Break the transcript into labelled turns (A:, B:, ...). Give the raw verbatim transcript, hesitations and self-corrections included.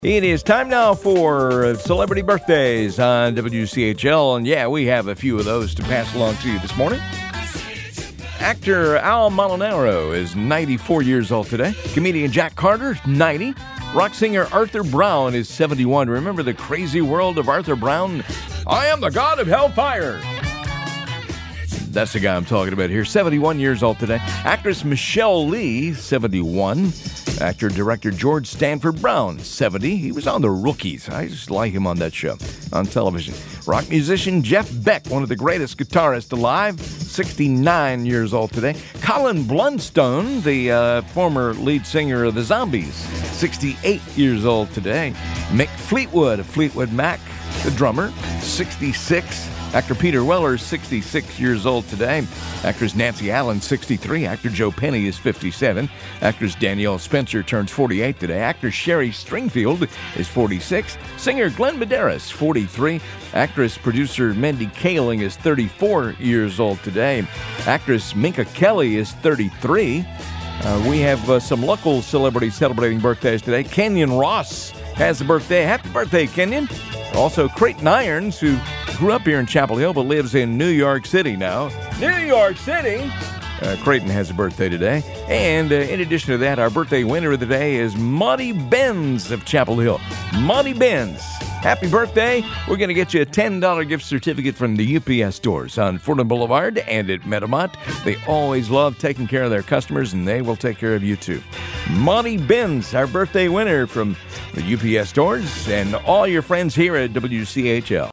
A: It is time now for celebrity birthdays on W C H L, and yeah, we have a few of those to pass along to you this morning. Actor Al Molinaro is ninety-four years old today. Comedian Jack Carter, ninety. Rock singer Arthur Brown is seventy-one. Remember the crazy world of Arthur Brown? I am the god of hellfire. That's the guy I'm talking about here. seventy-one years old today. Actress Michelle Lee, seventy-one. Actor, director George Stanford Brown, seventy. He was on The Rookies. I just like him on that show, on television. Rock musician Jeff Beck, one of the greatest guitarists alive, sixty-nine years old today. Colin Blunstone, the uh, former lead singer of the Zombies, sixty-eight years old today. Mick Fleetwood of Fleetwood Mac, the drummer, sixty-six. Actor Peter Weller, sixty-six years old today. Actress Nancy Allen, sixty-three. Actor Joe Penny is fifty-seven. Actress Danielle Spencer turns forty-eight today. Actor Sherry Stringfield is forty-six. Singer Glenn Medeiros, forty-three. Actress, producer Mindy Kaling is thirty-four years old today. Actress Minka Kelly is thirty-three. Uh, we have uh, some local celebrities celebrating birthdays today. Kenyon Ross has a birthday. Happy birthday, Kenyon. Also, Creighton Irons, who grew up here in Chapel Hill but lives in New York City now. New York City! Uh, Creighton has a birthday today. And uh, in addition to that, our birthday winner of the day is Monty Benz of Chapel Hill. Monty Benz, happy birthday. We're going to get you a ten dollars gift certificate from the U P S stores on Fordham Boulevard and at Metamont. They always love taking care of their customers, and they will take care of you too. Monty Benz, our birthday winner from the U P S stores, and all your friends here at W C H L.